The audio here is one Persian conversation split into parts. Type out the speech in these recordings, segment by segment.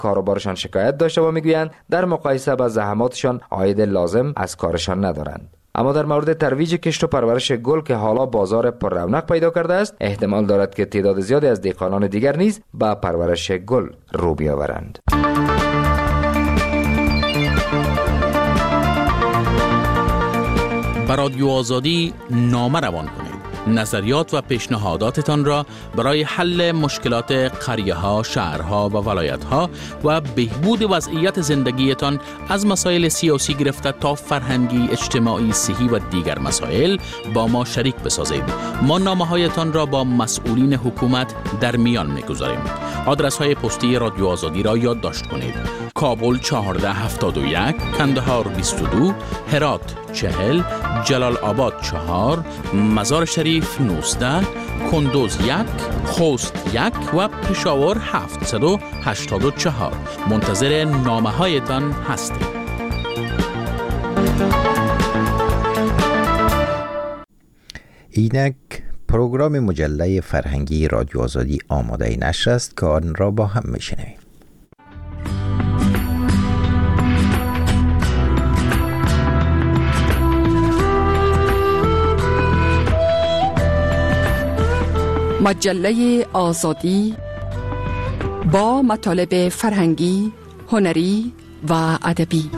کاروبارشان شکایت داشته و میگویند در مقایسه با زحماتشان عاید لازم از کارشان ندارند. اما در مورد ترویج کشت و پرورش گل که حالا بازار پر رونق پیدا کرده است، احتمال دارد که تعداد زیادی از دهقانان دیگر نیز به پرورش گل رو بیاورند. به رادیو آزادی نامه روان کنید. نظریات و پیشنهاداتتان را برای حل مشکلات قریه‌ها، شهرها و ولایت‌ها و بهبود وضعیت زندگیتان از مسائل سیاسی گرفته تا فرهنگی، اجتماعی، صحی و دیگر مسائل با ما شریک بسازید. ما نامه‌هایتان را با مسئولین حکومت در میان می‌گذاریم. آدرس‌های پستی رادیو آزادی را یادداشت کنید: کابل 1471، کندهار 22، هرات 40، جلال آباد 4، مزار شریف 19، کندوز 1، خوست 1 و پشاور 784. منتظر نامه هایتان هستیم. اینک پروگرام مجله فرهنگی رادیو آزادی آماده نشر است که آن را با هم میشنویم. مجله آزادی با مطالب فرهنگی، هنری و ادبی.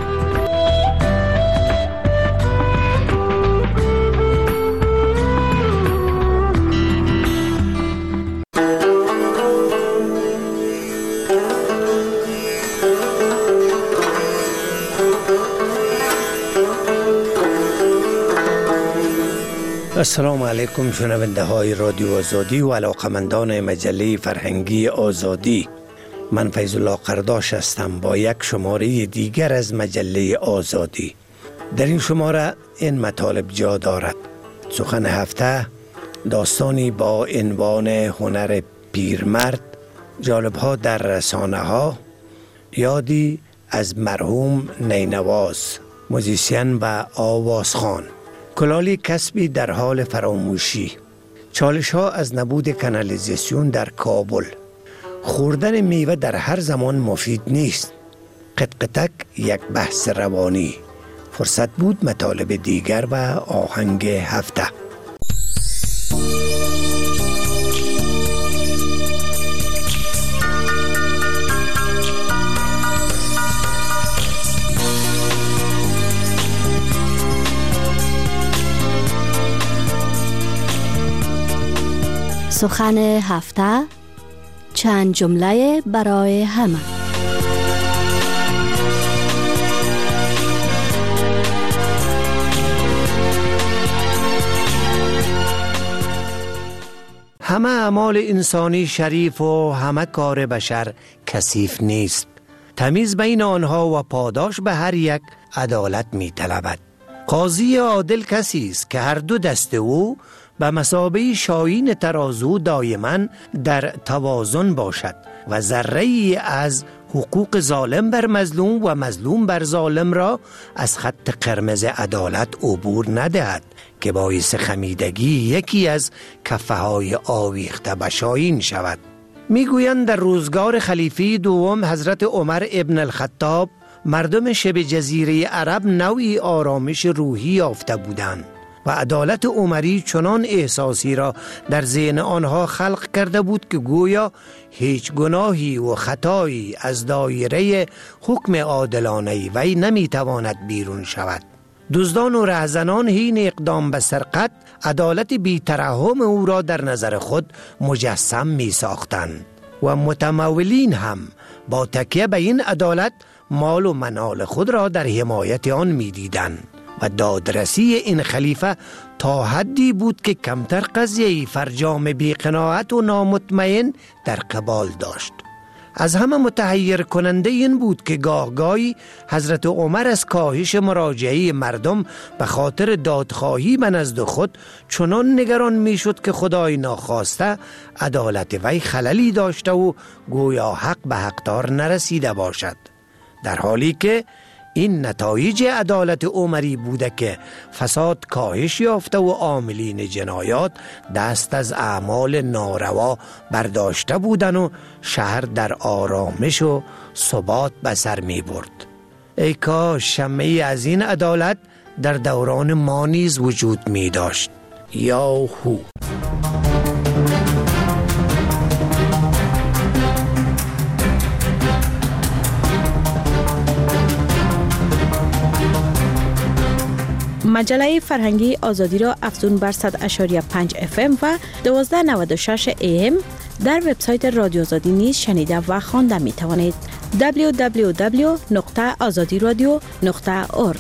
السلام علیکم شنونده های رادیو آزادی و علاقمندان مجله فرهنگی آزادی. من فیض الله قرداش هستم با یک شماره دیگر از مجله آزادی. در این شماره این مطالب جا دارد: سخن هفته، داستانی با عنوان هنر پیرمرد، جالب‌ها در رسانه ها، یادی از مرحوم نینواز، موزیسین و آوازخوان، کلالی کسبی در حال فراموشی، چالش ها از نبود کانالیزاسیون در کابل، خوردن میوه در هر زمان مفید نیست، قطقطک یک بحث روانی. فرصت بود مطالب دیگر و آهنگ هفته. سخن هفته، چند جمله برای همه. همه اعمال انسانی شریف و همه کار بشر کثیف نیست. تمیز بین آنها و پاداش به هر یک عدالت می طلبد. قاضی عادل کسی است که هر دو دست او به مثابه شاهین ترازو دائما در توازن باشد و ذره‌ای از حقوق ظالم بر مظلوم و مظلوم بر ظالم را از خط قرمز عدالت عبور ندهد که باعث خمیدگی یکی از کفه های آویخته به شاهین شود. میگویند در روزگار خلیفه دوم حضرت عمر ابن الخطاب مردم شبه جزیره عرب نوعی آرامش روحی یافته بودند و عدالت عمری چنان احساسی را در ذهن آنها خلق کرده بود که گویا هیچ گناهی و خطایی از دایره حکم عادلانه وی نمیتواند بیرون شود. دزدان و رهزنان حین اقدام به سرقت عدالت بی‌ترحم او را در نظر خود مجسم می ساختند و متمولین هم با تکیه به این عدالت مال و منال خود را در حمایت آن می دیدند و دادرسی این خلیفه تا حدی بود که کمتر قضیه فرجام بی‌قناعت و نامطمئن در قبال داشت. از همه متحیر کننده این بود که گاهی حضرت عمر از کاهش مراجعه مردم به خاطر دادخواهی به نزد خود چنان نگران می شد که خدای ناخواسته عدالت وی خللی داشته و گویا حق به حقدار نرسیده باشد، در حالی که این نتایج عدالت عمری بوده که فساد کاهش یافته و عاملین جنایات دست از اعمال ناروا برداشته بودن و شهر در آرامش و ثبات به سر می برد. ای کاش شمعی از این عدالت در دوران ما نیز وجود می داشت. یاهو. مجله فرهنگی آزادی را افزون بر 100.5 FM و 1296 AM در وبسایت رادیو آزادی نیز شنیده و خوانده می توانید. www.azadiradio.org.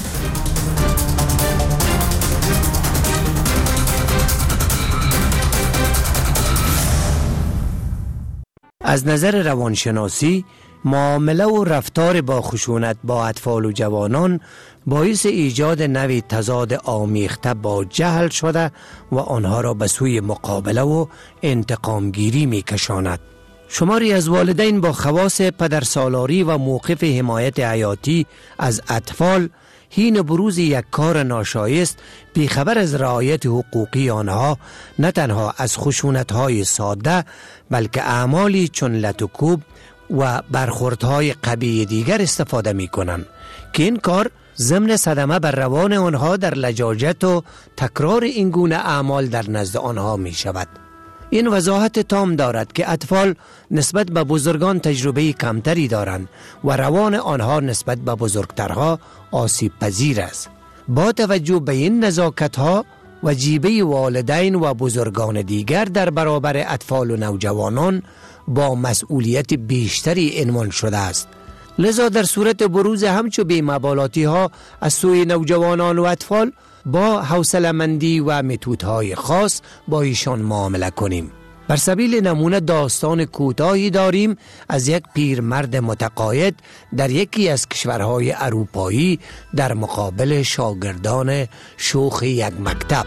از نظر روانشناسی، معامله و رفتار با خشونت با اطفال و جوانان باعث ایجاد نوعی تضاد آمیخته با جهل شده و آنها را به سوی مقابله و انتقامگیری می کشاند. شماری از والدین با خواص پدرسالاری و موقف حمایت حیاتی از اطفال حین بروز یک کار ناشایست بیخبر از رعایت حقوقی آنها نه تنها از خشونت‌های ساده بلکه اعمالی چون لت و کوب و برخوردهای قبیح دیگر استفاده می کنند که این کار ضمن صدمه بر روان آنها در لجاجت و تکرار این گونه اعمال در نزد آنها می شود. این وضاحت تام دارد که اطفال نسبت به بزرگان تجربه کمتری دارند و روان آنها نسبت به بزرگترها آسیب پذیر است. با توجه به این نزاکت‌ها وجیبه والدین و بزرگان دیگر در برابر اطفال و نوجوانان با مسئولیت بیشتری عنوان شده است. لذا در صورت بروز همچو بی‌مبالاتی ها از سوی نوجوانان و اطفال با حوصله‌مندی و متدهای خاص با ایشان معامله کنیم. بر سبیل نمونه داستان کوتاهی داریم از یک پیرمرد متقاعد در یکی از کشورهای اروپایی در مقابل شاگردان شوخ یک مکتب.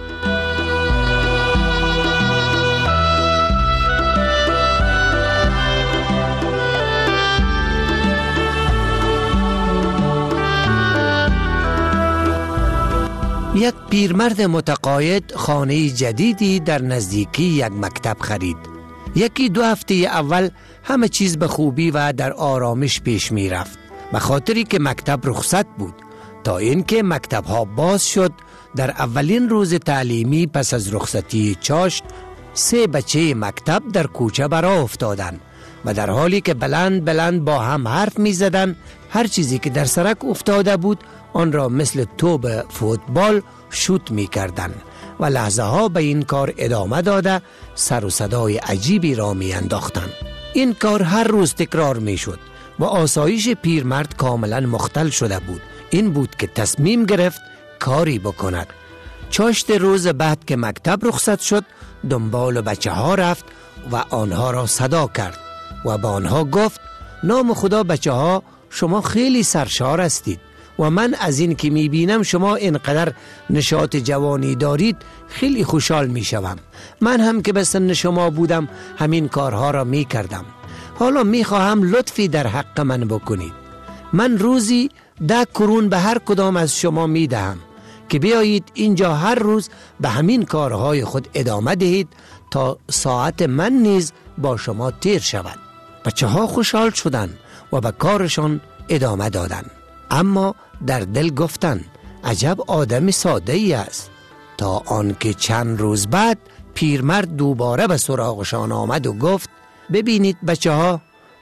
یک پیرمرد متقاعد خانه جدیدی در نزدیکی یک مکتب خرید. یکی دو هفته اول همه چیز به خوبی و در آرامش پیش می رفت به خاطری که مکتب رخصت بود تا اینکه مکتب ها باز شد. در اولین روز تعلیمی پس از رخصتی چاشت 3 بچه مکتب در کوچه برآ افتادند و در حالی که بلند بلند با هم حرف می زدن هر چیزی که در سرک افتاده بود آن را مثل توپ فوتبال شوت می کردن و لحظه ها به این کار ادامه داده سر و صدای عجیبی را می انداختن. این کار هر روز تکرار می شد و آسایش پیرمرد کاملا مختل شده بود. این بود که تصمیم گرفت کاری بکند. چاشت روز بعد که مکتب رخصت شد دنبال بچه ها رفت و آنها را صدا کرد و با آنها گفت نام خدا بچه ها شما خیلی سرشار هستید و من از این که می بینم شما اینقدر نشاط جوانی دارید خیلی خوشحال می شوم. من هم که به سن شما بودم همین کارها را می کردم. حالا می خواهم لطفی در حق من بکنید. من روزی 10 کرون به هر کدام از شما می دهم که بیایید اینجا هر روز به همین کارهای خود ادامه دهید تا ساعت من نیز با شما تیر شود. بچه ها خوشحال شدند و به کارشان ادامه دادند. اما در دل گفتند عجب آدم ساده ای است. تا آنکه چند روز بعد پیرمرد دوباره به سراغشان آمد و گفت ببینید بچه ها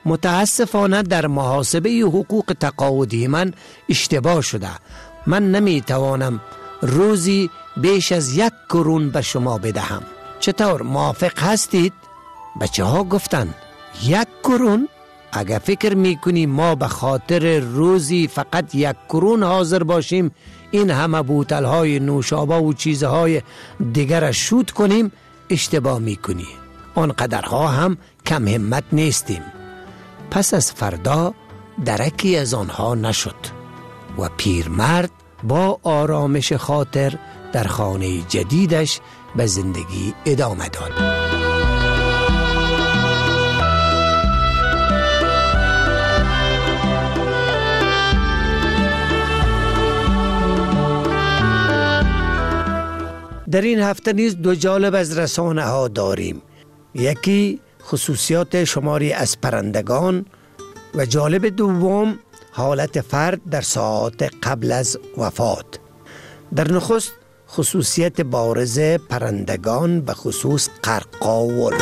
متاسفانه در محاسبه حقوق تقاعدی من اشتباه شده. من نمی توانم روزی بیش از 1 کرون به شما بدهم. چطور موافق هستید؟ بچه ها گفتند 1 کرون؟ اگر فکر میکنی ما به خاطر روزی فقط 1 کرون حاضر باشیم این همه بوتل‌های نوشابه و چیزهای دیگر شوت کنیم اشتباه میکنی. آنقدرها هم کم همت نیستیم. پس از فردا درکی از آنها نشد و پیرمرد با آرامش خاطر در خانه جدیدش به زندگی ادامه داد. در این هفته نیز دو جالب از رسانه ها داریم. یکی خصوصیات شماری از پرندگان و جالب دوم حالت فرد در ساعات قبل از وفات. در نخست خصوصیت بارز پرندگان به خصوص قرقاول.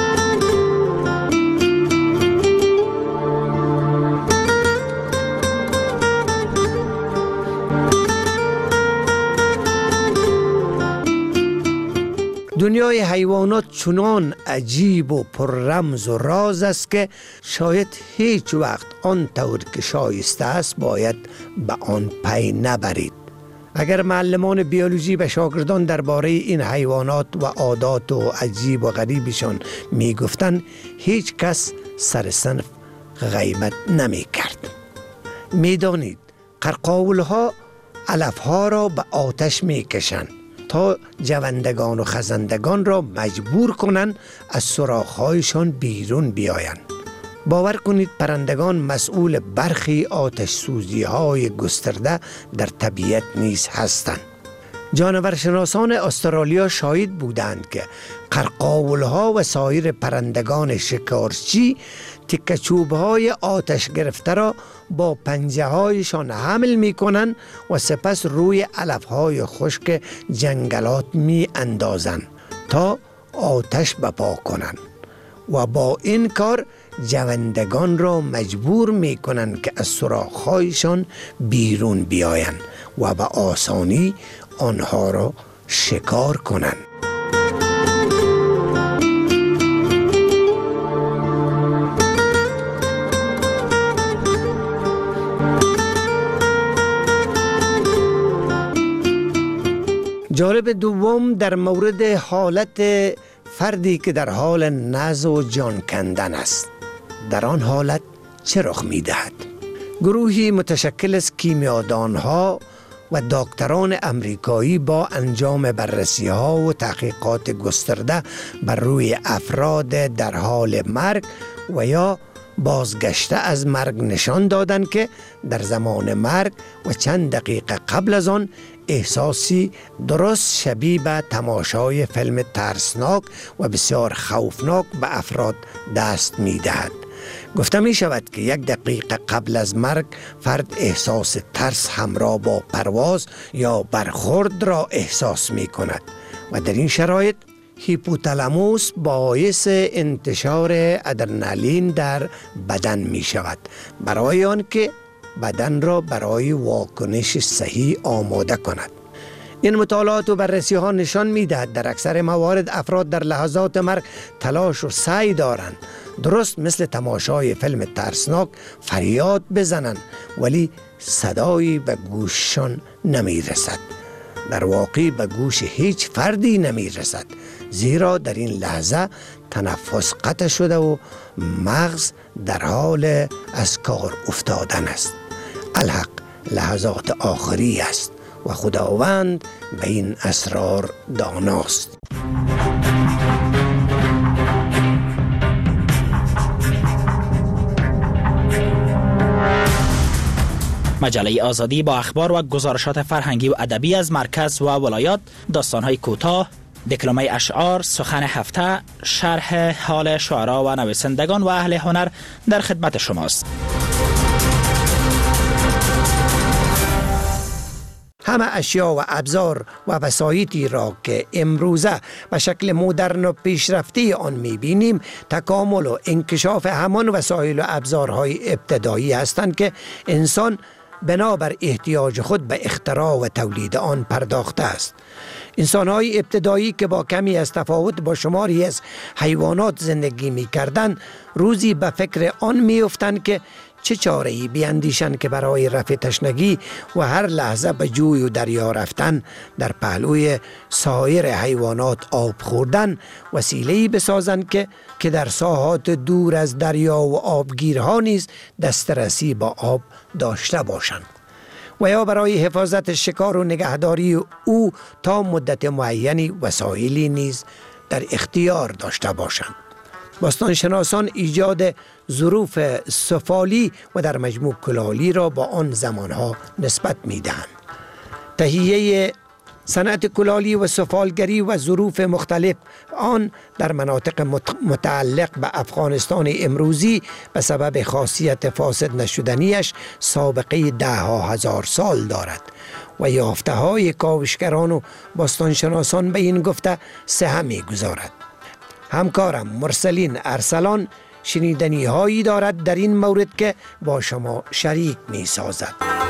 دنیای حیوانات چنان عجیب و پر رمز و راز است که شاید هیچ وقت آن طور که شایسته است باید به آن پی نبرید. اگر معلمان بیولوژی به شاگردان درباره این حیوانات و عادات و عجیب و غریبشان می گفتند، هیچ کس سر صنف غیبت نمی کرد. می دانید قرقاول ها علف ها را به آتش می کشند تا جوندگان و خزندگان را مجبور کنند از سوراخ‌هایشان بیرون بیایند. باور کنید پرندگان مسئول برخی آتش سوزی‌های گسترده در طبیعت نیز هستند. جانورشناسان استرالیا شاهد بودند که قرقاول‌ها و سایر پرندگان شکارچی تکه چوب‌های آتش گرفته را با پنجه‌هایشان حمل می‌کنند و سپس روی علف‌های خشک جنگلات می‌اندازند تا آتش بپا کنند و با این کار جوندگان را مجبور می‌کنند که از سوراخ‌هایشان بیرون بیایند و به آسانی آنها را شکار کنند. جالب دوم در مورد حالت فردی که در حال نزع و جان کندن است. در آن حالت چه رخ می دهد؟ گروهی متشکل از کیمیادانها و دکتران امریکایی با انجام بررسی ها و تحقیقات گسترده بر روی افراد در حال مرگ و یا بازگشته از مرگ نشان دادند که در زمان مرگ و چند دقیقه قبل از آن احساسی درست شبیه به تماشای فیلم ترسناک و بسیار خوفناک به افراد دست می دهد. گفته می شود که یک دقیقه قبل از مرگ فرد احساس ترس همراه با پرواز یا برخورد را احساس می کند و در این شرایط هیپوتالاموس باعث انتشار ادرنالین در بدن می شود برای آن که بدن را برای واکنش صحیح آماده کند. این مطالعات و بررسی ها نشان می دهد در اکثر موارد افراد در لحظات مرگ تلاش و سعی دارند درست مثل تماشای فیلم ترسناک فریاد بزنند ولی صدایی به گوششان نمی رسد. در واقع به گوش هیچ فردی نمی رسد، زیرا در این لحظه تنفس قطع شده و مغز در حال از کار افتادن است. الحق لحظات آخری است و خداوند به این اسرار داناست. مجله آزادی با اخبار و گزارشات فرهنگی و ادبی از مرکز و ولایات، داستان‌های کوتاه، دکلمه اشعار، سخن هفته، شرح حال شعرا و نویسندگان و اهل هنر در خدمت شماست. همه اشیا و ابزار و وسایطی را که امروزه به شکل مدرن و پیشرفته آن می‌بینیم تکامل و انکشاف همان وسایل و ابزارهای ابتدایی هستند که انسان بنابر احتیاج خود به اختراع و تولید آن پرداخته است. انسان‌های ابتدایی که با کمی از تفاوت با شماری از حیوانات زندگی می‌کردند روزی به فکر آن می‌افتند که چه چاره‌ای بیاندیشند که برای رفع تشنگی و هر لحظه به جوی و دریا رفتن در پهلوی سایر حیوانات آب خوردن وسیله‌ای بسازند که در ساحات دور از دریا و آبگیرها نیز دسترسی با آب داشته باشند و یا برای حفاظت شکار و نگهداری او تا مدت معینی وسایلی نیز در اختیار داشته باشند. باستانشناسان ایجاد ظروف سفالی و در مجموع کلالی را با آن زمانها نسبت می دهند. تهیه صنعت کلالی و سفالگری و ظروف مختلف آن در مناطق متعلق به افغانستان امروزی به سبب خاصیت فاسد نشدنیش سابقه 10,000 سال دارد و یافته های کاوشگران و باستانشناسان به این گفته سهه می گذارد. همکارم مرسلین ارسلان شنیدنی هایی دارد در این مورد که با شما شریک می سازد.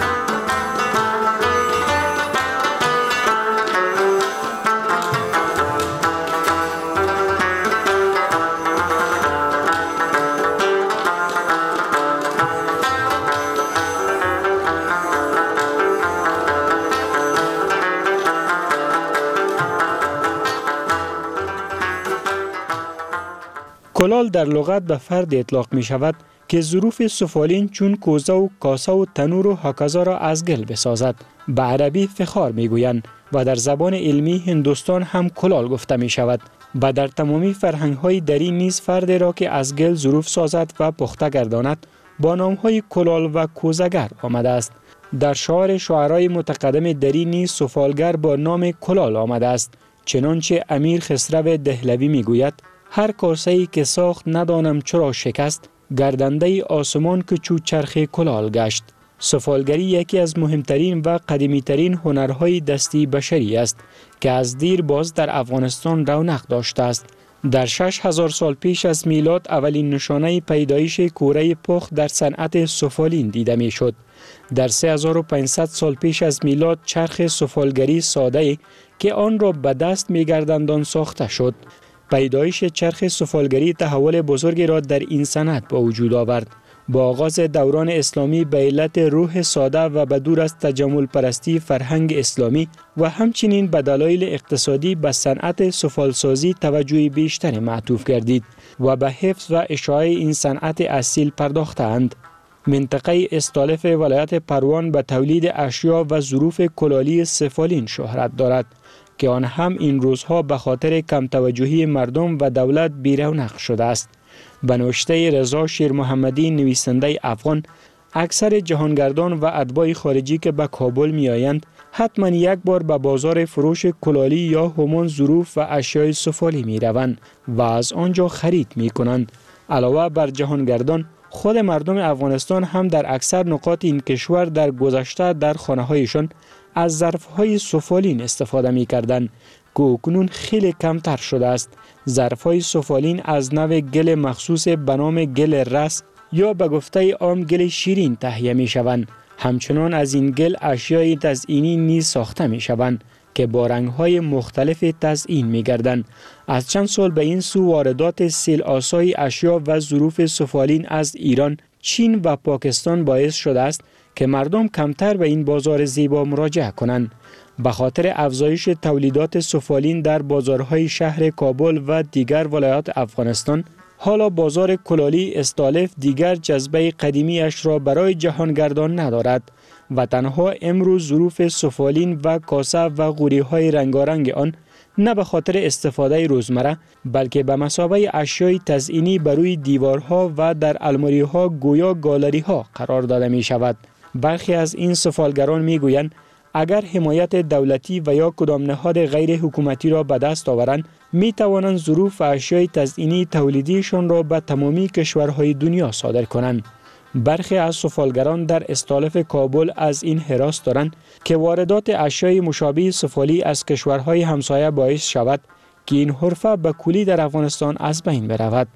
کلال در لغت به فرد اطلاق می شود که ظروف سفالین چون کوزه و کاسه و تنور و هکذا را از گل بسازد. به عربی فخار می گویند و در زبان علمی هندوستان هم کلال گفته می شود. و در تمامی فرهنگ های دری نیز فرد را که از گل ظروف سازد و پخته گرداند با نام های کلال و کوزه‌گر آمده است. در شعار شاعرای متقدم دری نیز سفالگر با نام کلال آمده است. چنانچه امیر خسرو دهلوی می گوید هر کاسه‌ای که ساخت ندانم چرا شکست، گردنده آسمان که چو چرخ کلال گشت. سفالگری یکی از مهمترین و قدیمیترین هنرهای دستی بشری است که از دیر باز در افغانستان رونق داشته است. در 6000 سال پیش از میلاد اولین نشانه پیدایش کوره پخت در صنعت سفالین دیده می شد. در 3500 سال پیش از میلاد چرخ سفالگری ساده که آن را به دست می گرداندند ساخته شد. پیدایش چرخ سفالگری تحول بزرگی را در این صنعت به وجود آورد. با آغاز دوران اسلامی به علت روح ساده و به دور از تجمل پرستی فرهنگ اسلامی و همچنین به دلایل اقتصادی به صنعت سفالسازی توجه بیشتری معطوف گردید و به حفظ و اشاعه این صنعت اصیل پرداختند. منطقه استالف ولایت پروان به تولید اشیا و ظروف کلالی سفالین شهرت دارد که آن هم این روزها به خاطر کم توجهی مردم و دولت بی‌رونق شده است. به نوشته رضا شیرمحمدی نویسنده افغان، اکثر جهانگردان و اتباع خارجی که به کابل می آیند حتما یک بار به بازار فروش کلالی یا همان ظروف و اشیای سفالی می روند و از آنجا خرید می کنند. علاوه بر جهانگردان، خود مردم افغانستان هم در اکثر نقاط این کشور در گذشته در خانه هایشان از ظرف‌های سفالین استفاده می‌کردند که اکنون خیلی کمتر شده است. ظرف‌های سفالین از نوع گل مخصوص به نام گل رس یا به گفته عام گل شیرین تهیه می‌شوند. همچنان از این گل اشیای تزئینی نیز ساخته می‌شوند که با رنگ‌های مختلف تزئین می‌گردند. از چند سال به این سو واردات سیل‌آسای اشیا و ظروف سفالین از ایران، چین و پاکستان باعث شده است که مردم کمتر به این بازار زیبا مراجعه کنند. به خاطر افزایش تولیدات سفالین در بازارهای شهر کابل و دیگر ولایات افغانستان، حالا بازار کلالی استالف دیگر جذبه قدیمیش را برای جهانگردان ندارد و تنها امروز ظروف سفالین و کاسه و غوری‌های رنگارنگ آن نه به خاطر استفاده روزمره بلکه به مثابه اشیای تزئینی بر روی دیوارها و در الماری‌ها گویا گالری‌ها قرار داده می شود. برخی از این سفالگران می گویند اگر حمایت دولتی و یا کدام نهاد غیر حکومتی را به دست آورند می توانند ظروف و اشیای تزئینی تولیدیشان را به تمامی کشورهای دنیا صادر کنند. برخی از سفالگران در استالف کابل از این هراس دارند که واردات اشیای مشابه سفالی از کشورهای همسایه باعث شود که این حرفه به کلی در افغانستان از بین برود.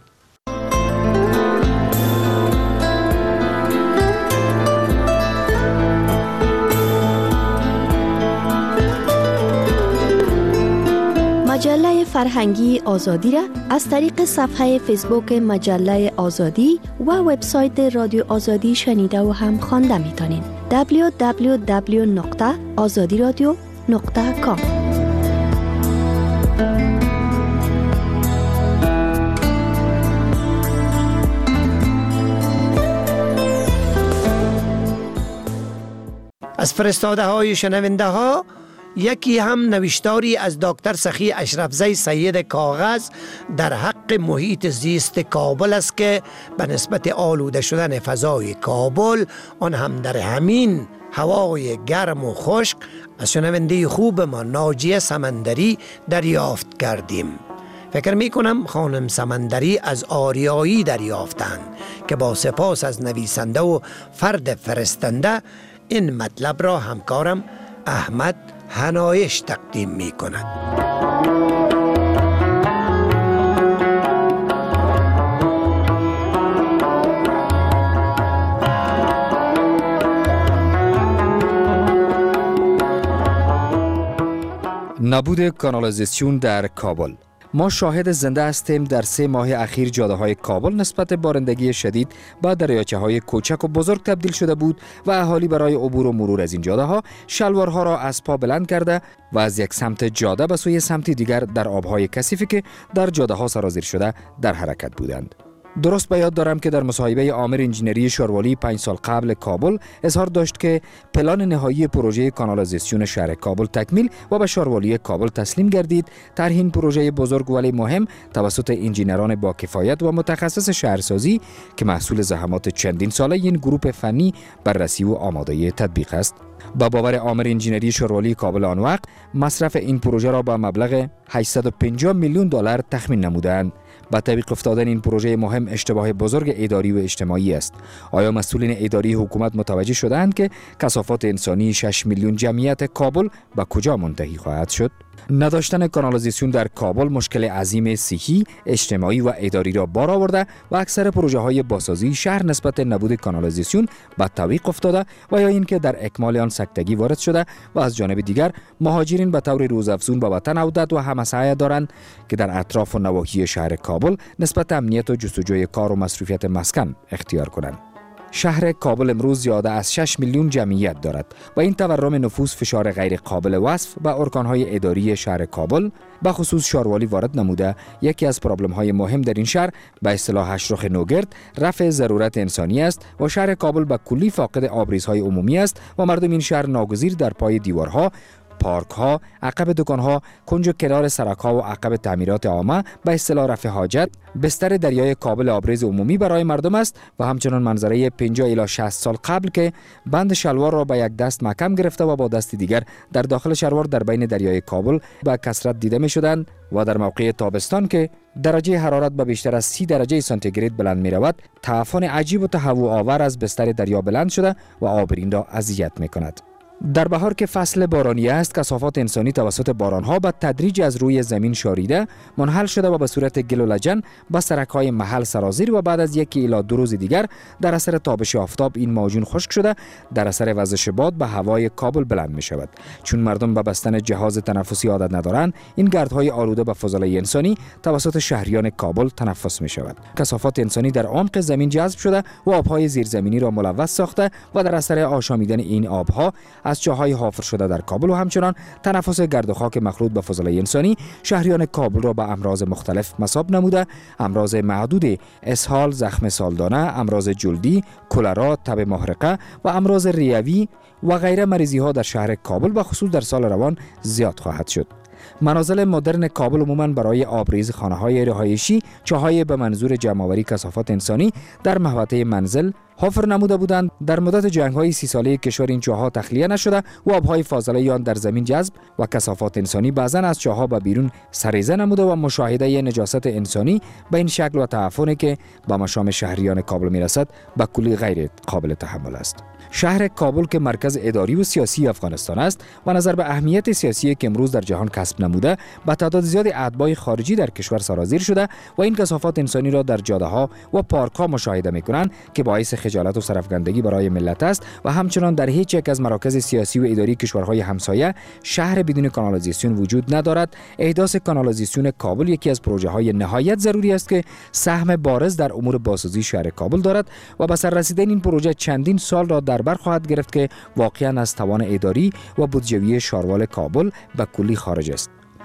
مجله فرهنگی آزادی را از طریق صفحه فیسبوک مجله آزادی و وبسایت رادیو آزادی شنیده و هم خوانده میتونید. www.azadiradio.com از فرستاده های شنونده ها یکی هم نوشتاری از دکتر سخی اشرفزی سید کاغذ در حق محیط زیست کابل است که به نسبت آلوده شدن فضای کابل، آن هم در همین هوای گرم و خشک، از شنونده خوب ما ناجیه سمندری دریافت کردیم. فکر می کنم خانم سمندری از آریایی دریافتند که با سپاس از نویسنده و فرد فرستنده این مطلب را همکارم احمد هنایش تقدیم می کند. نبود کانالیزاسیون در کابل. ما شاهد زنده هستیم در 3 ماه اخیر جاده‌های کابل نسبت بارندگی شدید به دریاچه‌های کوچک و بزرگ تبدیل شده بود و اهالی برای عبور و مرور از این جاده‌ها شلوارها را از پا بلند کرده و از یک سمت جاده به سوی سمت دیگر در آب‌های کثیفی که در جاده‌ها سرازیر شده در حرکت بودند. درست به یاد دارم که در مصاحبه آمر انجینری شاروالی 5 سال قبل کابل اظهار داشت که پلان نهایی پروژه کانالیزاسیون شهر کابل تکمیل و به شاروالی کابل تسلیم گردید. طرح این پروژه بزرگ ولی مهم توسط انجینران با کفایت و متخصص شهرسازی که محصول زحمات چندین ساله این گروه فنی بررسی و آماده تطبیق است. با باور آمر انجینری شاروالی کابل آن وقت مصرف این پروژه را با مبلغ 850 میلیون دلار تخمین نمودند. با تعویق افتادن این پروژه مهم اشتباه بزرگ اداری و اجتماعی است. آیا مسئولین اداری حکومت متوجه شدند که کثافات انسانی 6 میلیون جمعیت کابل به کجا منتهی خواهد شد؟ نداشتن کانالیزاسیون در کابل مشکل عظیم صحی، اجتماعی و اداری را بار آورده و اکثر پروژه های بازسازی شهر نسبت نبود کانالیزاسیون به تعویق افتاده و یا اینکه در اکمال آن سکتگی وارد شده و از جانب دیگر مهاجرین به طور روزافزون به وطن عودت و همسایه دارند که در اطراف و نواحی شهر کابل نسبت امنیت و جستجوی کار و مصروفیت مسکن اختیار کنند. شهر کابل امروز زیاده از 6 میلیون جمعیت دارد و این تورم نفوس فشار غیر قابل وصف به ارکانهای اداری شهر کابل به خصوص شاروالی وارد نموده. یکی از پرابلم‌های مهم در این شهر به اصطلاح هشرخ نوگرد رفع ضرورت انسانی است و شهر کابل به کلی فاقد آبریزهای عمومی است و مردم این شهر ناگزیر در پای دیوارها، پارک ها، عقب دکان ها، کنج و کنار سرک ها و عقب تعمیرات عامه به اصطلاح رفع حاجت بستر دریای کابل آبریز عمومی برای مردم است و همچنان منظره 50 الی 60 سال قبل که بند شلوار را به یک دست محکم گرفته و با دست دیگر در داخل شلوار در بین دریای کابل به کثرت دیده می شدند و در موقع تابستان که درجه حرارت به بیشتر از 30 درجه سانتیگراد بلند می رود، تعفن عجیب و تهوع آور از بستر دریا بلند شده و آبرین را اذیت می کند. در بهار که فصل بارانی است، کثافات انسانی توسط بارانها به تدریج از روی زمین شاریده، منحل شده و به صورت گل و لجن به سرک‌های محل سرازیر و بعد از 1 الی 2 روز دیگر در اثر تابش آفتاب این معجون خشک شده در اثر وزش باد به هوای کابل بلند می شود. چون مردم به بستن جهاز تنفسی عادت ندارند، این گردهای آلوده به فضلای انسانی توسط شهریان کابل تنفس می شود. کثافات انسانی در عمق زمین جذب شده و آبهای زیرزمینی را ملوث ساخته و در اثر آشامیدن این آبها از چاهای حافر شده در کابل و همچنان تنفس گرد و خاک مخلوط به فضلای انسانی شهریان کابل را به امراض مختلف مصاب نموده. امراض معدود اسهال، زخم سالدانه، امراض جلدی، کلرا، تب محرقه و امراض ریوی و غیره مریضی ها در شهر کابل و خصوص در سال روان زیاد خواهد شد. منازل مدرن کابل عموماً برای آبریز خانه‌های رهایشی چاهای به منظور جمع‌آوری کثافات انسانی در محوطه منزل حفر نموده بودند. در مدت جنگ‌های 30 ساله کشور این چاه‌ها تخلیه نشده و آب‌های فاضله آن در زمین جذب و کثافات انسانی بعضاً از چاه‌ها به بیرون سریزه نموده و مشاهده نجاست انسانی به این شکل و تعفنی که به مشام شهریان کابل میرسد به کلی غیر قابل تحمل است. شهر کابل که مرکز اداری و سیاسی افغانستان است و نظر به اهمیت سیاسی که امروز در جهان کسب نموده، با تعداد زیادی اتباع خارجی در کشور سرازیر شده و این کثافات انسانی را در جاده‌ها و پارک‌ها مشاهده می‌کنند که باعث خجالت و سرفکندگی برای ملت است و همچنان در هیچ یک از مراکز سیاسی و اداری کشورهای همسایه شهر بدون کانالیزاسیون وجود ندارد. احداث کانالیزاسیون کابل یکی از پروژه‌های نهایت ضروری است که سهم بارز در امور بازسازی شهر کابل دارد و به سر رسیدن این پروژه چندین سال را در بر خواهد گرفت که واقعا از توان اداری و بودجوی شاروال کابل به کلی خارج است.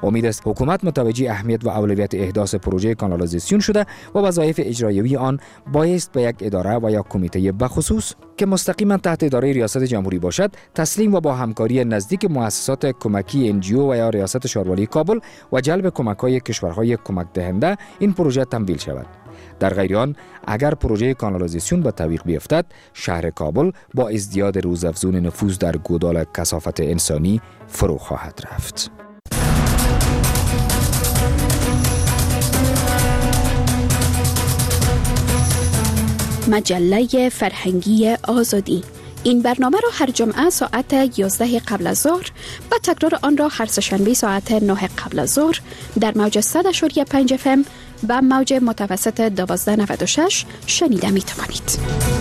امید است حکومت متوجه اهمیت و اولویت احداث پروژه کانالیزاسیون شده و وظایف اجرایی آن بایست به یک اداره و یا کمیته بخصوص که مستقیما تحت اداره ریاست جمهوری باشد تسلیم و با همکاری نزدیک مؤسسات کمکی NGO و یا ریاست شاروالی کابل و جلب کمک‌های کشورهای کمک دهنده این پروژه تمویل شود. در غیر آن اگر پروژه کانالیزاسیون به تعویق بیفتد، شهر کابل با ازدیاد روزافزون نفوذ در گودال کثافت انسانی فرو خواهد رفت. مجله فرهنگی آزادی. این برنامه را هر جمعه ساعت 11 قبل از ظهر و تکرار آن را هر سه‌شنبه ساعت 9 قبل از ظهر در موج 100.5 FM و موج متوسط 1296 شنیده می توانید.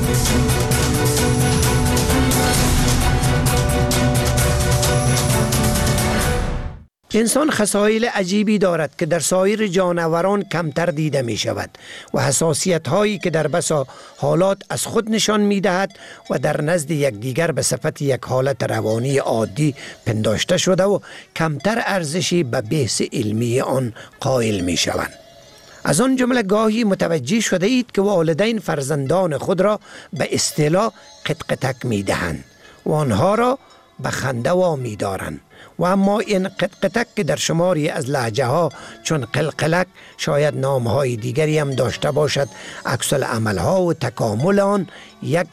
انسان خصایل عجیبی دارد که در سایر جانوران کمتر دیده می شود و حساسیت هایی که در بسا حالات از خود نشان می دهد و در نزد یکدیگر به صفت یک حالت روانی عادی پنداشته شده و کمتر ارزشی به بحث علمی آن قائل می شوند. از آن جمله گاهی متوجه شده اید که والدین فرزندان خود را به اصطلاح قطقطک می دهند و آنها را به خنده وامی دارند و اما این قطقطک که در شماری از لهجه ها چون قلقلک شاید نام های دیگری هم داشته باشد، عکس العمل ها و تکامل آن یک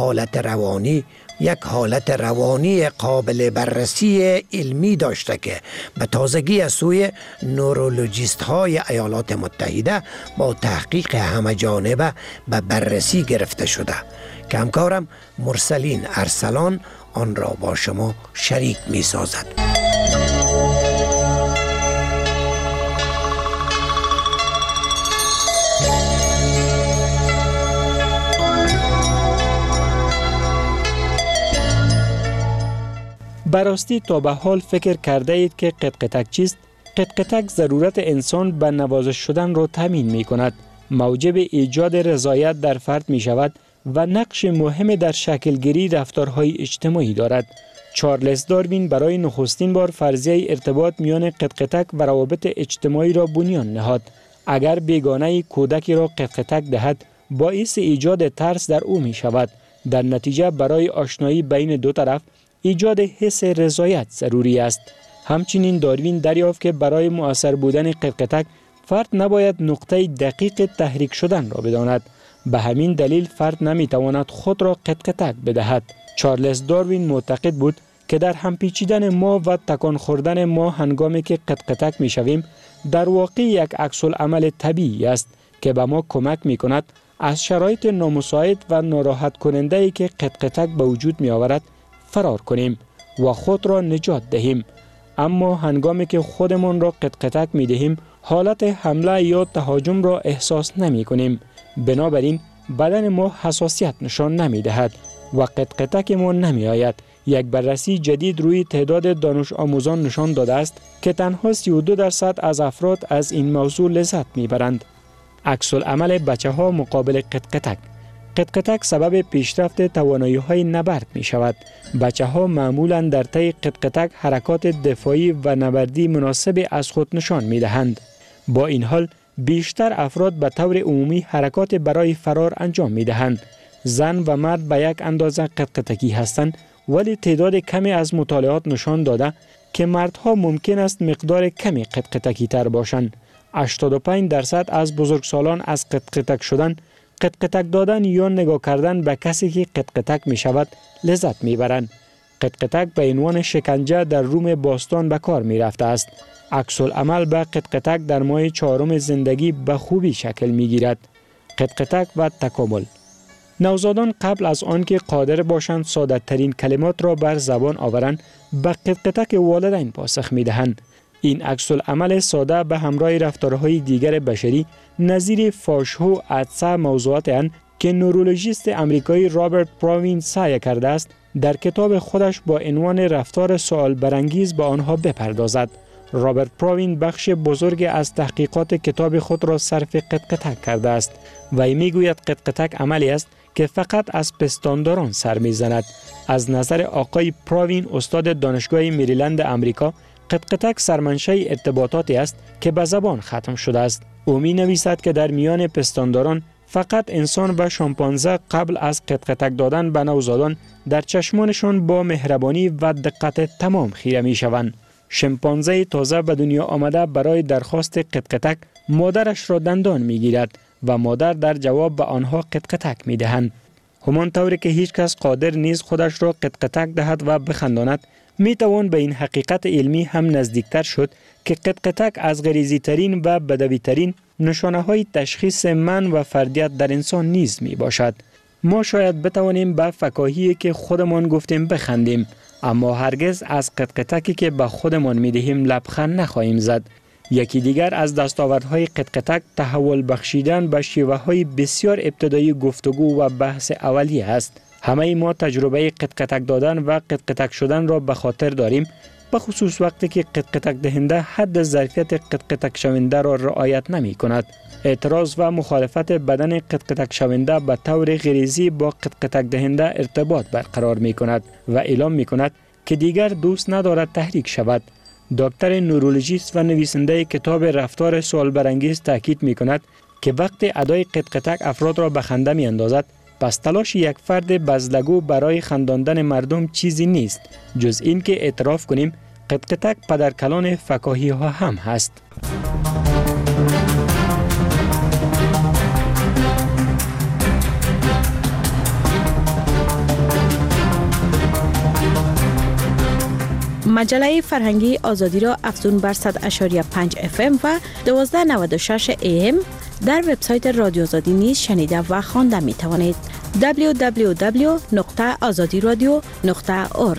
حالت روانی قابل بررسی علمی داشته که به تازگی از سوی نورولوژیست های ایالات متحده با تحقیق همه جانبه به بررسی گرفته شده که همکارم مرسلین ارسلان آن را با شما شریک می سازد. براستی تا به حال فکر کرده اید که قطقطک چیست؟ قطقطک ضرورت انسان به نوازش شدن را تامین می کند، موجب ایجاد رضایت در فرد می شود و نقش مهم در شکلگیری رفتارهای اجتماعی دارد. چارلز داروین برای نخستین بار فرضیه ارتباط میان قطقطک و روابط اجتماعی را بنیان نهاد. اگر بیگانه کودکی را قطقطک دهد، باعث ایجاد ترس در او می شود. در نتیجه برای آشنایی بین دو طرف ایجاد حس رضایت ضروری است. همچنین داروین دریافت که برای مؤثر بودن قطقطک فرد نباید نقطه دقیق تحریک شدن را بداند. به همین دلیل فرد نمیتواند خود را قطقطک بدهد. چارلز داروین معتقد بود که در هم پیچیدن ما و تکان خوردن ما هنگامی که قطقطک میشویم در واقع یک عکس العمل طبیعی است که به ما کمک میکند از شرایط نامساعد و ناراحت کننده ای که قطقطک به وجود می آورد فرار کنیم و خود را نجات دهیم. اما هنگامی که خودمان را قطقطک می دهیم حالت حمله یا تهاجم را احساس نمی کنیم. بنابراین بدن ما حساسیت نشان نمی دهد و قطقطک ما نمی آید. یک بررسی جدید روی تعداد دانش آموزان نشان داده است که تنها 32% از افراد از این موضوع لذت می برند. عکس العمل بچه ها مقابل قطقطک. قطقطک سبب پیشرفت توانایی‌های نبرد می شود. بچه ها معمولاً در طی قطقطک حرکات دفاعی و نبردی مناسب از خود نشان می دهند. با این حال بیشتر افراد به طور عمومی حرکات برای فرار انجام می دهند. زن و مرد به یک اندازه قطقطکی هستند، ولی تعداد کمی از مطالعات نشان داده که مردها ممکن است مقدار کمی قطقطکی تر باشند. 85% از بزرگسالان از قطقطک شدن، قطقطک دادن یا نگاه کردن به کسی که قطقطک می شود لذت می برند. قطقطک به عنوان شکنجه در روم باستان به کار می رفته است. عکس العمل به قطقطک در ماه 4 زندگی به خوبی شکل می گیرد. قطقطک و تکامل. نوزادان قبل از آنکه قادر باشند ساده ترین کلمات را بر زبان آورند، به قطقطک والدین پاسخ می دهند. این عکس العمل ساده به همراه رفتارهای دیگر بشری نظیر فاحشه و عطسه موضوعات اند که نورولوژیست امریکایی رابرت پراوین سعی کرده است در کتاب خودش با عنوان رفتار سوال برانگیز به آنها بپردازد. رابرت پراوین بخش بزرگ از تحقیقات کتاب خود را صرف قطقطک کرده است و میگوید قطقطک عملی است که فقط از پستانداران سر میزند. از نظر آقای پراوین، استاد دانشگاه مریلند امریکا، قطقطک سرمنشه ارتباطاتی است که به زبان ختم شده است. او می نویسد که در میان پستانداران فقط انسان و شامپانزه قبل از قطقطک دادن به نوزادان در چشمانشان با مهربانی و دقت تمام خیره می شوند. شامپانزه تازه به دنیا آمده برای درخواست قطقطک مادرش را دندان می گیرد و مادر در جواب به آنها قطقطک می دهند. همان طوری که هیچ کس قادر نیست خودش را قطقطک دهد و بخنداند، می توان به این حقیقت علمی هم نزدیکتر شد که قطقطک از غریزی ترین و بدوی ترین نشانه های تشخیص من و فردیت در انسان نیز می باشد. ما شاید بتوانیم به فکاهی که خودمان گفتیم بخندیم، اما هرگز از قطقطکی که به خودمان می دهیم لبخند نخواهیم زد. یکی دیگر از دستاوردهای قطقطک تحول بخشیدن به شیوه های بسیار ابتدایی گفتگو و بحث اولیه است. همه ما تجربه قطقطک دادن و قطقطک شدن را به خاطر داریم، به خصوص وقتی که قطقطک دهنده حد ظرفیت قطقطک شونده را رعایت نمی کند. اعتراض و مخالفت بدن قطقطک شونده به طور غریزی با قطقطک دهنده ارتباط برقرار می کند و اعلام می کند که دیگر دوست ندارد تحریک شود. دکتر نورولوژیست و نویسنده کتاب رفتار سوال برانگیز تاکید می کند که وقتی ادای قطقطک افراد را به خنده می اندازد، پس تلاش یک فرد بزلگو برای خنداندن مردم چیزی نیست جز این که اعتراف کنیم قطقطک پدرکلان فکاهی ها هم هست. مجله فرهنگی آزادی را افزون بر 100.5 FM و 1296 AM در وبسایت رادیو آزادی نیز شنیده و خوانده می توانید. www.azadiradio.org.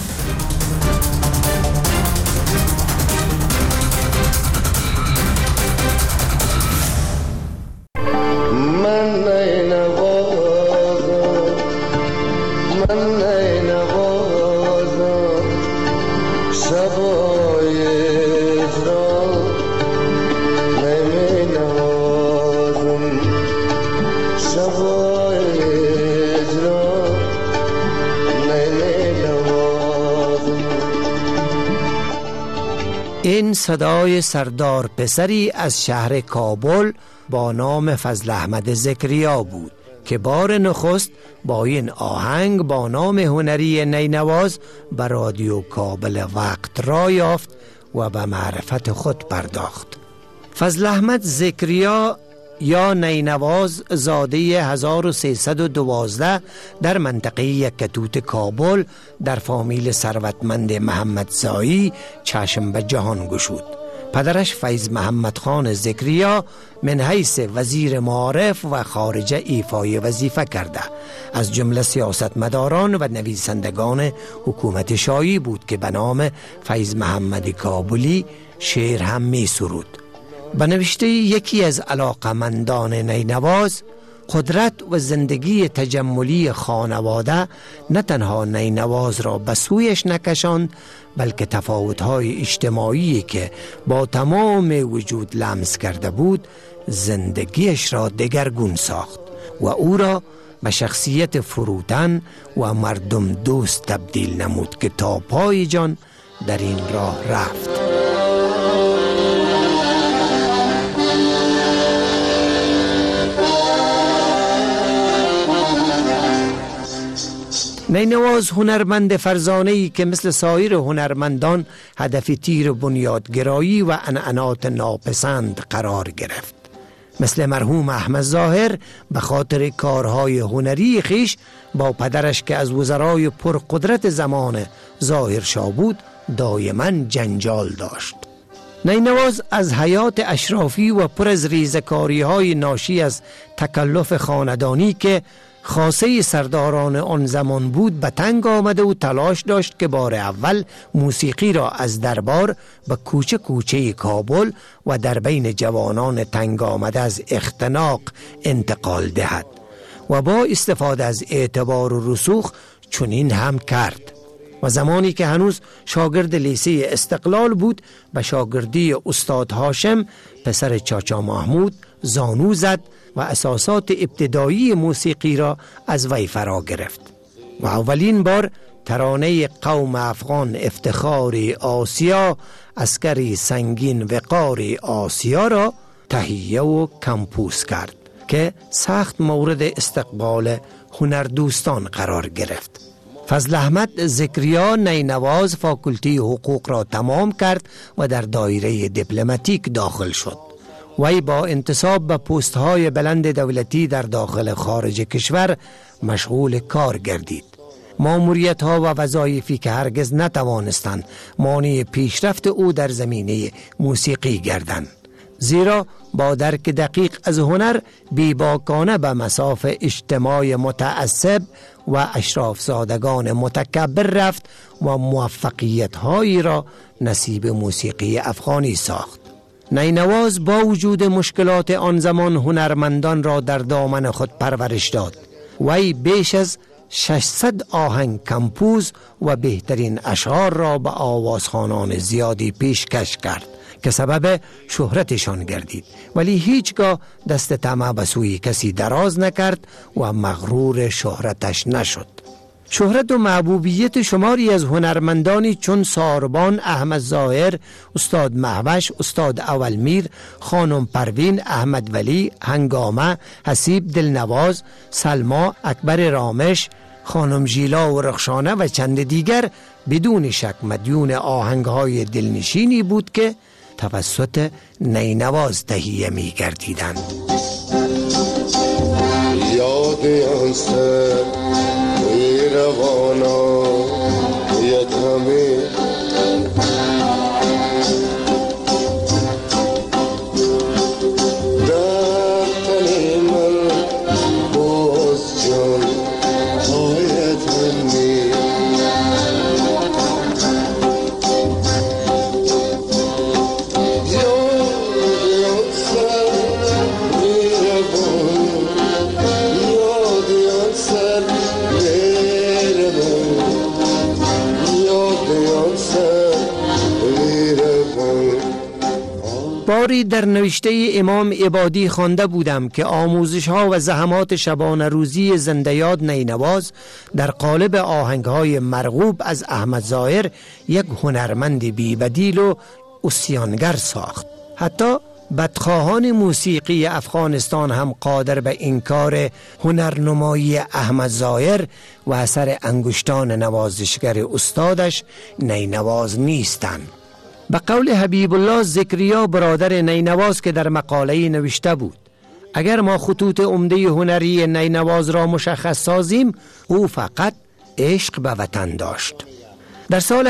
این صدای سردار پسری از شهر کابل با نام فضل احمد ذکریا بود که بار نخست با این آهنگ با نام هنری نینواز به رادیو کابل وقت را یافت و به معرفت خود پرداخت. فضل احمد ذکریا یا نینواز زاده 1312 در منطقه یکتوت کابل در فامیل ثروتمند محمدزایی چشم به جهان گشود. پدرش فیض محمد خان ذکریا من حیث وزیر معارف و خارجه ایفای وظیفه کرده، از جمله سیاستمداران و نویسندگان حکومت شاهی بود که به نام فیض محمد کابلی شعر هم می سرود. به نوشته یکی از علاقمندان نینواز، قدرت و زندگی تجملی خانواده نه تنها نینواز را به سویش نکشاند، بلکه تفاوت‌های اجتماعی که با تمام وجود لمس کرده بود زندگیش را دگرگون ساخت و او را به شخصیت فروتن و مردم دوست تبدیل نمود که تا پای جان در این راه رفت. نینواز هنرمند فرزانه‌ای که مثل سایر هنرمندان هدف تیر بنیادگرایی و عنعنات ناپسند قرار گرفت. مثل مرحوم احمد ظاهر به خاطر کارهای هنری خیش با پدرش که از وزرای پرقدرت زمان ظاهرشاه بود دائما جنجال داشت. نینواز از حیات اشرافی و پر از ریزکاری‌های ناشی از تکلف خاندانی که خاصه سرداران آن زمان بود به تنگ آمده و تلاش داشت که بار اول موسیقی را از دربار به کوچه کوچه کابل و در بین جوانان تنگ آمده از اختناق انتقال دهد و با استفاده از اعتبار و رسوخ چنین هم کرد و زمانی که هنوز شاگرد لیسه استقلال بود به شاگردی استاد هاشم پسر چاچا محمود زانو زد و اساسات ابتدایی موسیقی را از وی فرا گرفت. و اولین بار ترانه قوم افغان افتخار آسیا، عسکری سنگین وقار آسیا را تهیه و کمپوز کرد که سخت مورد استقبال هنردوستان قرار گرفت. فضل احمد ذکریا نینواز فاکولتی حقوق را تمام کرد و در دایره دیپلماتیک داخل شد. وی با انتصاب به پست‌های بلند دولتی در داخل خارج کشور مشغول کار گردید. ماموریت‌ها و وظایفی که هرگز نتوانستند مانع پیشرفت او در زمینه موسیقی گردند، زیرا با درک دقیق از هنر بیباکانه به مصاف اجتماع متعصب و اشراف زادگان متکبر رفت و موفقیت‌هایی را نصیب موسیقی افغانی ساخت. نینواز با وجود مشکلات آن زمان هنرمندان را در دامن خود پرورش داد. وی بیش از 600 آهنگ کمپوز و بهترین اشعار را به آوازخوانان زیادی پیشکش کرد که سبب شهرتشان گردید، ولی هیچگاه دست طمع به سوی کسی دراز نکرد و مغرور شهرتش نشد. شهرت و محبوبیت شماری از هنرمندانی چون ساربان، احمد ظاهر، استاد مهوش، استاد اولمیر، خانم پروین، احمد ولی، هنگامه، حسیب دلنواز، سلما، اکبر رامش، خانم ژیلا و رخشانه و چند دیگر بدون شک مدیون آهنگهای دلنشینی بود که توسط نینواز تهیه می گردیدند. یاد آن سر روانه یک همه در تن من باز جان آید منی یاد سر میربان یاد سر باری در نوشته امام عبادی خوانده بودم که آموزش ها و زحمات شبانه روزی زنده یاد نینواز در قالب آهنگ های مرغوب از احمد ظاهر یک هنرمند بی بدیل و عصیانگر ساخت. حتی بدخواهان موسیقی افغانستان هم قادر به انکار هنرنمایی احمد ظاهر و اثر انگشتان نوازشگر استادش نینواز نیستند. به قول حبیب الله ذکریا برادر نینواز که در مقاله نوشته بود: اگر ما خطوط عمده هنری نینواز را مشخص سازیم، او فقط عشق به وطن داشت. در سال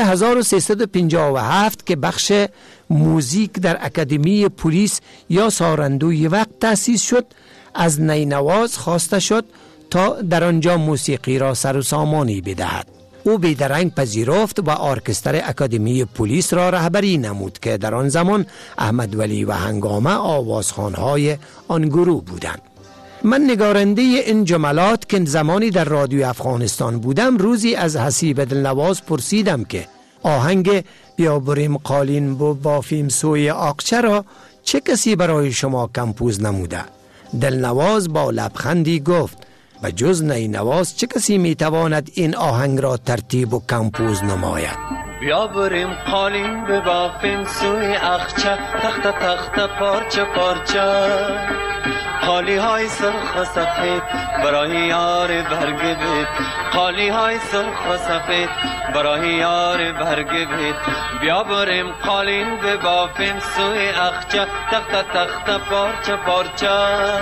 1357 که بخش موزیک در اکادمی پلیس یا سارندوی وقت تأسیس شد، از نینواز خواسته شد تا در آنجا موسیقی را سر و سامانی بدهد. او بیدرنگ پذیرفت و ارکستر اکادمی پلیس را رهبری نمود که در آن زمان احمد ولی و هنگامه آوازخوانهای آن گروه بودند. من نگارنده این جملات که زمانی در رادیو افغانستان بودم، روزی از حسیب دلنواز پرسیدم که آهنگ بیا بریم قالین بافیم سوی آقچه را چه کسی برای شما کمپوز نموده؟ دلنواز با لبخندی گفت: و جز نینواز چه کسی میتواند این آهنگ را ترتیب و کمپوز نماید؟ بیا بریم قالین ببافیم سوی اخچه، تخت تخت پارچه پارچه، قالی های سرخ و سفید برای یار برگ بید، قالی های سرخ و سفید برای یار برگ بید. بیا بریم قالین ببافیم سوی اخچه، تخت تخت پارچه پارچه،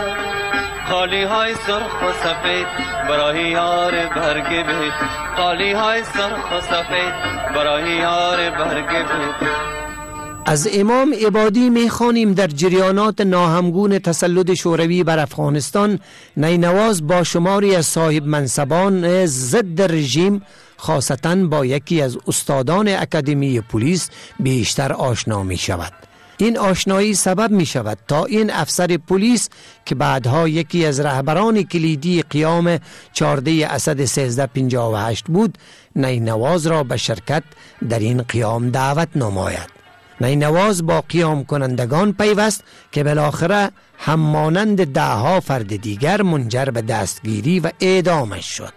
قالی های سرخ و سفید برای یار برگ بید، قالی های سرخ و سفید برای یار برگ بید. از امام عبادی می‌خوانیم در جریانات ناهمگون تسلط شوروی بر افغانستان، نینواز با شماری از صاحب منصبان ضد رژیم، خاصتاً با یکی از استادان اکادمی پلیس بیشتر آشنا می شود. این آشنایی سبب می شود تا این افسر پلیس که بعدها یکی از رهبران کلیدی قیام 14 اسد 1358 بود، نینواز را به شرکت در این قیام دعوت نماید. نینواز با قیام کنندگان پیوست که بالاخره همانند 10 فرد دیگر منجر به دستگیری و اعدامش شد.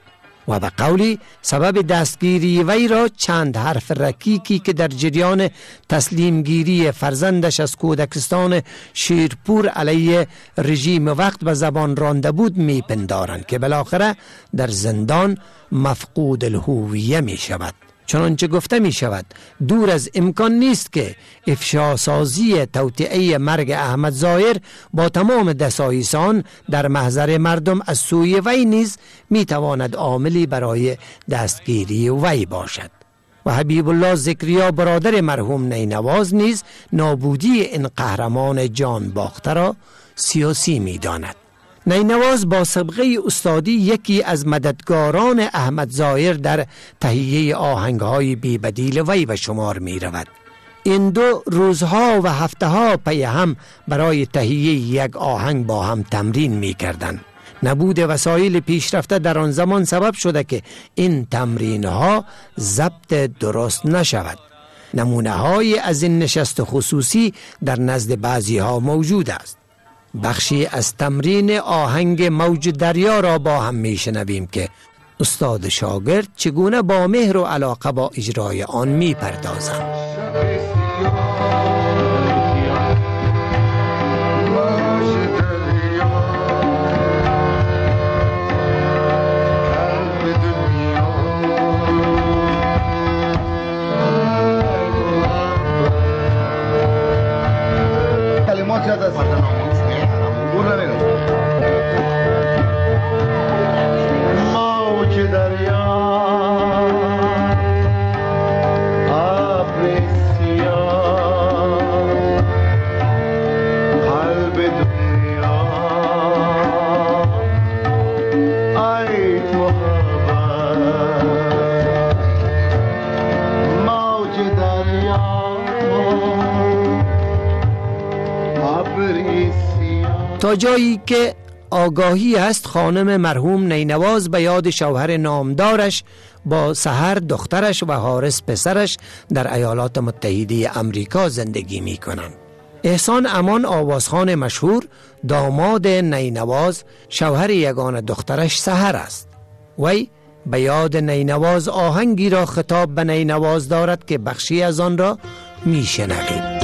و به قولی سبب دستگیری وی را چند حرف رکیکی که در جریان تسلیمگیری فرزندش از کودکستان شیرپور علیه رژیم وقت به زبان رانده بود میپندارند که بالاخره در زندان مفقود الهویه می شود. چنانچه گفته می شود دور از امکان نیست که افشاسازی توطئه مرگ احمد ظاهر با تمام دسایسان در محضر مردم از سوی وی نیز می تواند عاملی برای دستگیری وی باشد. و حبیب الله ذکریا برادر مرحوم نینواز نیز نابودی این قهرمان جان باخته را سیاسی می داند. نینواز با سابقه استادی یکی از مددگاران احمد ظاهر در تهیه آهنگ‌های بی‌بدیل وی به شمار می رود. این دو روزها و هفته‌ها پی هم برای تهیه یک آهنگ با هم تمرین می کردند. نبود وسایل پیشرفته در آن زمان سبب شده که این تمرین‌ها ضبط درست نشود. نمونه‌های از این نشست خصوصی در نزد بعضی‌ها موجود است. بخشی از تمرین آهنگ موج دریا را با هم میشنویم که استاد شاگرد چگونه با مهر و علاقه با اجرای آن میپردازند. تا جایی که آگاهی است خانم مرحوم نینواز به یاد شوهر نامدارش با سحر دخترش و حارس پسرش در ایالات متحده امریکا زندگی می کنند. احسان امان آوازخوان مشهور داماد نینواز شوهر یگانه دخترش سحر است. وی به یاد نینواز آهنگی را خطاب به نینواز دارد که بخشی از آن را می شنویم.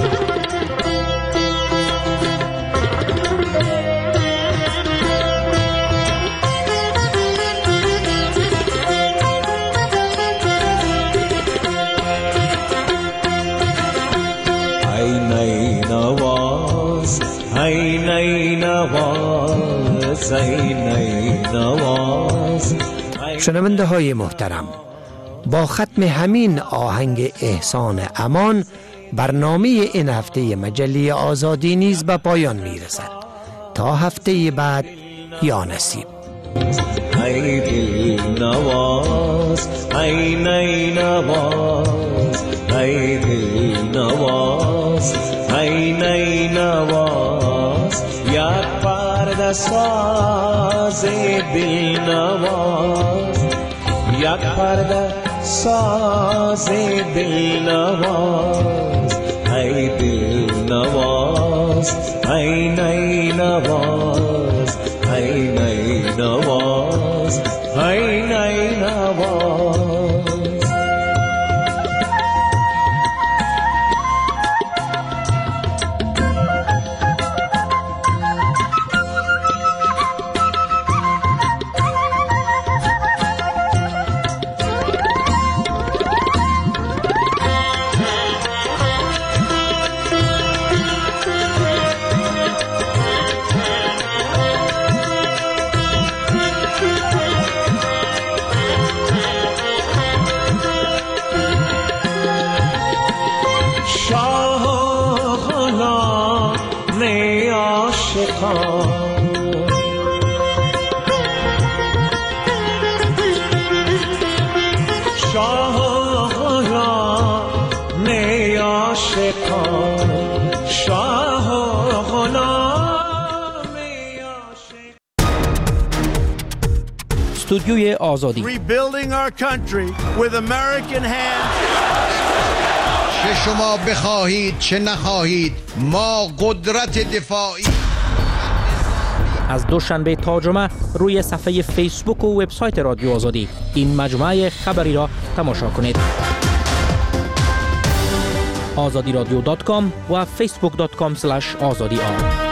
شنونده های محترم، با ختم همین آهنگ احسان امان برنامه این هفته مجله آزادی نیز به پایان می رسد. تا هفته بعد یا نصیب. ای دل نواز، ای نی نواز، ای دل نواز، ای نی نواز، یک پرده ساز دل نواز، یک پرده ساز دل نواز، ای دل نواز، ای نی نواز، ای نی نواز، ای نی نواز. استودیوی آزادی. Rebuilding our country with American hands. چه شما بخواهید چه نخواهید ما قدرت دفاعی از دوشنبه تا جمعه روی صفحه فیسبوک و وبسایت رادیو آزادی این مجموعه خبری را تماشا کنید. azadiradyo.com و facebook.com/azadi